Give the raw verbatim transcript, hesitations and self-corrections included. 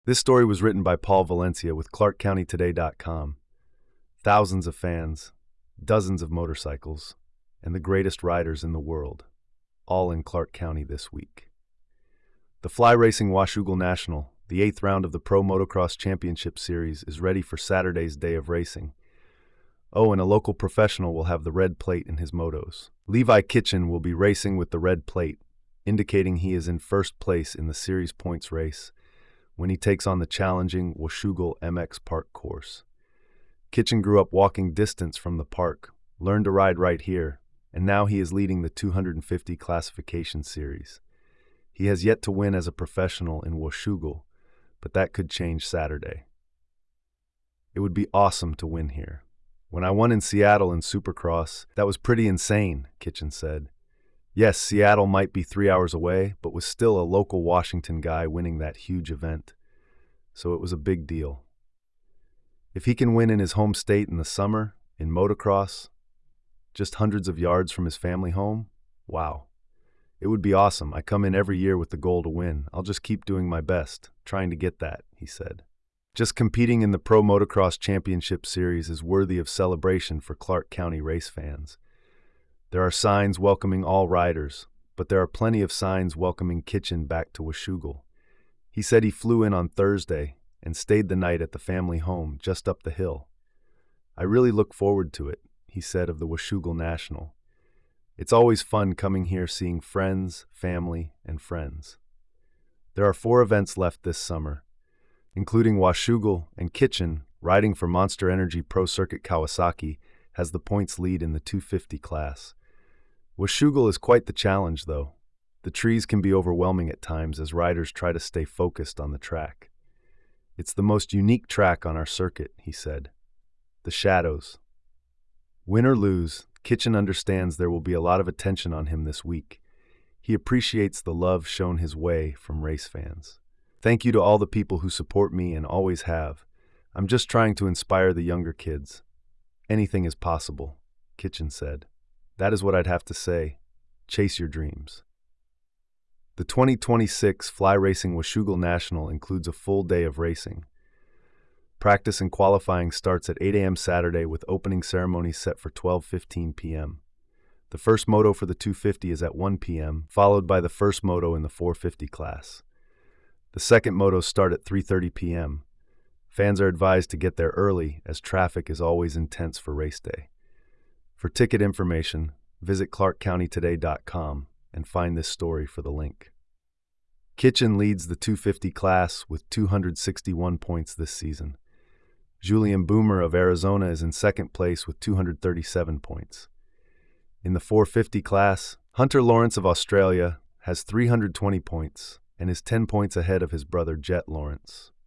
This story was written by Paul Valencia with Clark County Today dot com. Thousands of fans, dozens of motorcycles, and the greatest riders in the world, all in Clark County this week. The Fly Racing Washougal National, the eighth round of the Pro Motocross Championship Series, is ready for Saturday's day of racing. Oh, and a local professional will have the red plate in his motos. Levi Kitchen will be racing with the red plate, indicating he is in first place in the series points race when he takes on the challenging Washougal M X Park course. Kitchen grew up walking distance from the park, learned to ride right here, and now he is leading the two hundred fifty classification series. He has yet to win as a professional in Washougal, but that could change Saturday. It would be awesome to win here. When I won in Seattle in Supercross, that was pretty insane, Kitchen said. Yes, Seattle might be three hours away, but was still a local Washington guy winning that huge event. So it was a big deal. If he can win in his home state in the summer, in motocross, just hundreds of yards from his family home, wow. It would be awesome. I come in every year with the goal to win. I'll just keep doing my best, trying to get that, he said. Just competing in the Pro Motocross Championship Series is worthy of celebration for Clark County race fans. There are signs welcoming all riders, but there are plenty of signs welcoming Kitchen back to Washougal. He said he flew in on Thursday and stayed the night at the family home just up the hill. I really look forward to it, he said of the Washougal National. It's always fun coming here seeing friends, family, and friends. There are four events left this summer, including Washougal, and Kitchen, riding for Monster Energy Pro Circuit Kawasaki, has the points lead in the two fifty class. Washougal is quite the challenge, though. The trees can be overwhelming at times as riders try to stay focused on the track. It's the most unique track on our circuit, he said. The shadows. Win or lose, Kitchen understands there will be a lot of attention on him this week. He appreciates the love shown his way from race fans. Thank you to all the people who support me and always have. I'm just trying to inspire the younger kids. Anything is possible, Kitchen said. That is what I'd have to say. Chase your dreams. The twenty twenty-six Fly Racing Washougal National includes a full day of racing. Practice and qualifying starts at eight a m Saturday with opening ceremonies set for twelve fifteen p m The first moto for the two fifty is at one p m, followed by the first moto in the four fifty class. The second motos start at three thirty p m Fans are advised to get there early, as traffic is always intense for race day. For ticket information, visit Clark County Today dot com and find this story for the link. Kitchen leads the two fifty class with two hundred sixty-one points this season. Julian Boomer of Arizona is in second place with two hundred thirty-seven points. In the four fifty class, Hunter Lawrence of Australia has three hundred twenty points and is ten points ahead of his brother Jet Lawrence.